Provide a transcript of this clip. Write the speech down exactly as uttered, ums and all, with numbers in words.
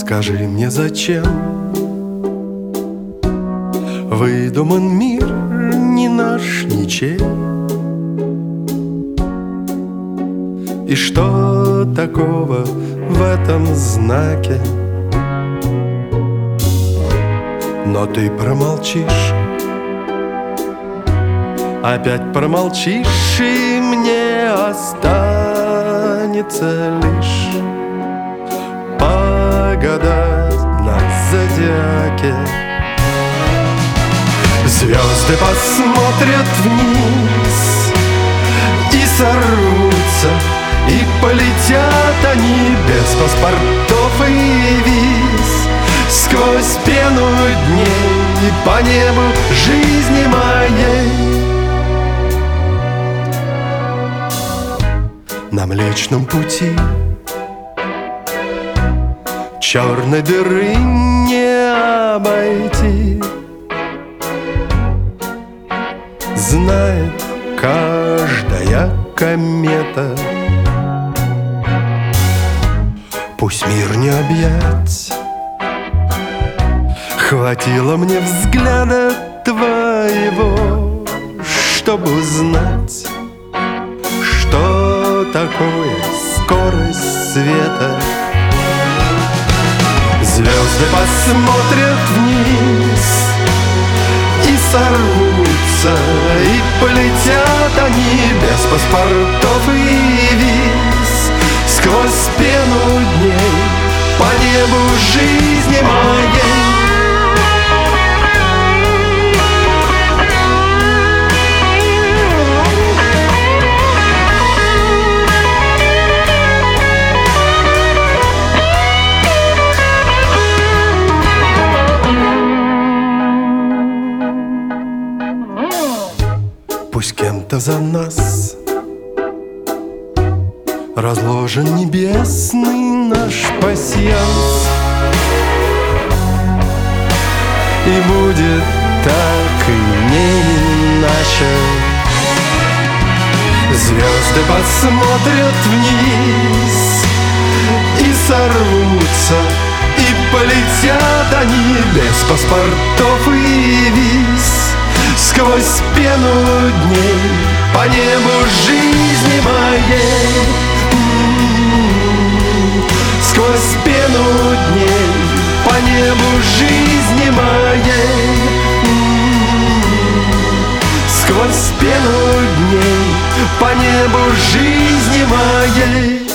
Скажи мне, зачем выдуман мир не наш, ничей? И что такого в этом знаке? Но ты промолчишь, опять промолчишь, и мне останется лишь погадать на зодиаке. Звезды посмотрят вниз и сорвутся, и полетят они без паспортов и виз сквозь пену дней по небу жизни моей. На Млечном пути черной дыры не обойти, знает каждая комета. Пусть мир не объять, хватило мне взгляда твоего, чтобы узнать, что такое скорость света. Звезды посмотрят вниз и сорвутся, и полетят они без паспортов и виз сквозь пену дней по небу жизни моей. Пусть кем-то за нас разложен небесный наш пасьянс, и будет так и не иначе. Звезды посмотрят вниз и сорвутся, и полетят они без паспортов и виз сквозь пену дней по небу жизни моей. Сквозь пену дней по небу жизни моей. Сквозь пену дней по небу жизни моей.